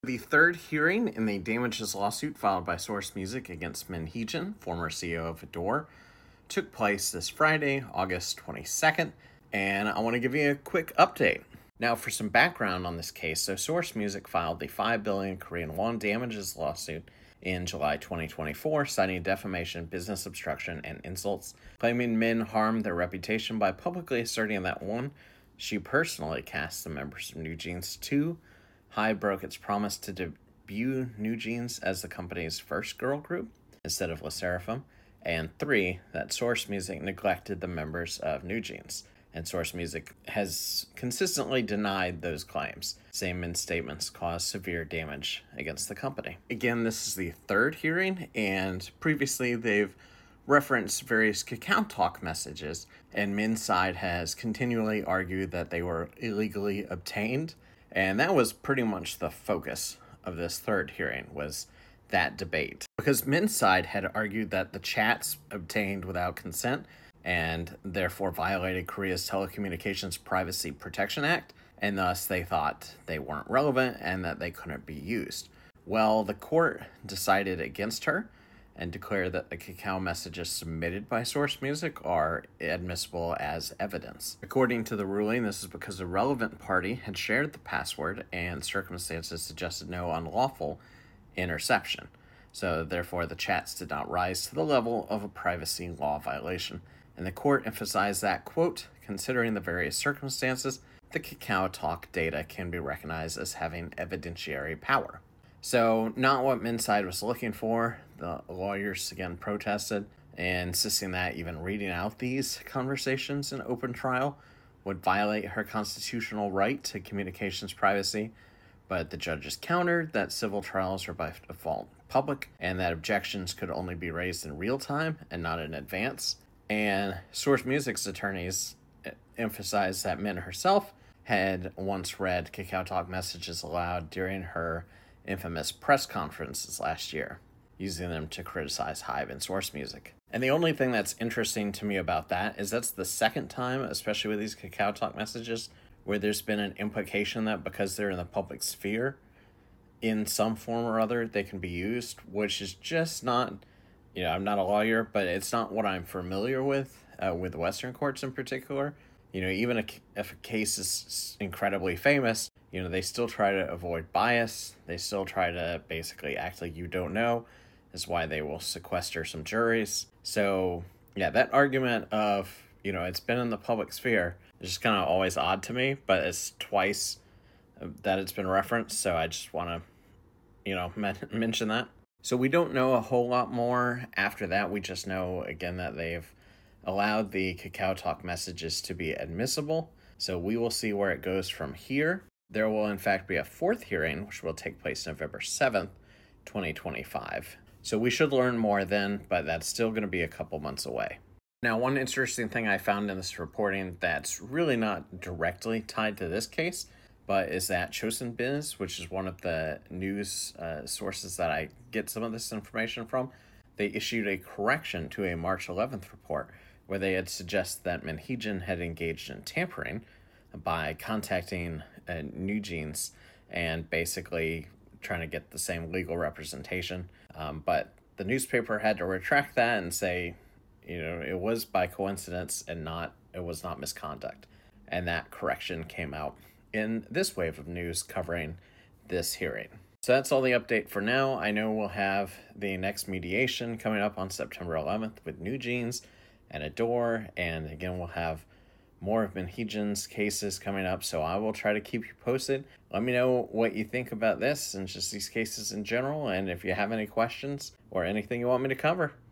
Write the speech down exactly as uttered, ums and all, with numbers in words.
The third hearing in the damages lawsuit filed by Source Music against Min Hee-jin, former C E O of Adore, took place this Friday, August twenty-second, and I want to give you a quick update. Now, for some background on this case, so Source Music filed the five billion Korean won damages lawsuit in July twenty twenty-four, citing defamation, business obstruction, and insults, claiming Min harmed their reputation by publicly asserting that one, she personally cast the members of NewJeans; two, Hybe broke its promise to debut NewJeans as the company's first girl group instead of LE SSERAFIM; and three, that Source Music neglected the members of NewJeans. And Source Music has consistently denied those claims, saying Min's statements caused severe damage against the company. Again, this is the third hearing, and previously they've referenced various Kakao Talk messages, and Min's side has continually argued that they were illegally obtained. And that was pretty much the focus of this third hearing, was that debate. Because Min's side had argued that the chats obtained without consent and therefore violated Korea's Telecommunications Privacy Protection Act, and thus they thought they weren't relevant and that they couldn't be used. Well, the court decided against her and declared that the Kakao messages submitted by Source Music are admissible as evidence. According to the ruling, this is because the relevant party had shared the password and circumstances suggested no unlawful interception. So therefore, the chats did not rise to the level of a privacy law violation. And the court emphasized that, quote, considering the various circumstances, the Kakao Talk data can be recognized as having evidentiary power. So, not what Min's side was looking for. The lawyers again protested, and insisting that even reading out these conversations in open trial would violate her constitutional right to communications privacy. But the judges countered that civil trials are by default public, and that objections could only be raised in real time and not in advance. And Source Music's attorneys emphasized that Min herself had once read Kakao Talk messages aloud during her infamous press conferences last year, using them to criticize Hybe and Source Music. And the only thing that's interesting to me about that is that's the second time, especially with these Kakao Talk messages, where there's been an implication that because they're in the public sphere, in some form or other, they can be used, which is just not, you know, I'm not a lawyer, but it's not what I'm familiar with, uh, with Western courts in particular. You know, even a, if a case is incredibly famous, you know, they still try to avoid bias. They still try to basically act like you don't know. Is why they will sequester some juries. So, yeah, that argument of, you know, it's been in the public sphere is just kind of always odd to me, but it's twice that it's been referenced, so I just want to, you know, men- mention that. So we don't know a whole lot more after that. We just know, again, that they've allowed the Kakao Talk messages to be admissible. So we will see where it goes from here. There will, in fact, be a fourth hearing, which will take place November seventh, twenty twenty-five. So we should learn more then, but that's still going to be a couple months away. Now, one interesting thing I found in this reporting that's really not directly tied to this case, but is that Chosun Biz, which is one of the news uh, sources that I get some of this information from, they issued a correction to a March eleventh report where they had suggested that Min Hee-jin had engaged in tampering by contacting uh, NewJeans and basically trying to get the same legal representation. Um, but the newspaper had to retract that and say, you know, it was by coincidence and not, it was not misconduct. And that correction came out in this wave of news covering this hearing. So that's all the update for now. I know we'll have the next mediation coming up on September eleventh with NewJeans and Adore. And again, we'll have more of Min Hee-jin's cases coming up, so I will try to keep you posted. Let me know what you think about this and just these cases in general, and if you have any questions or anything you want me to cover.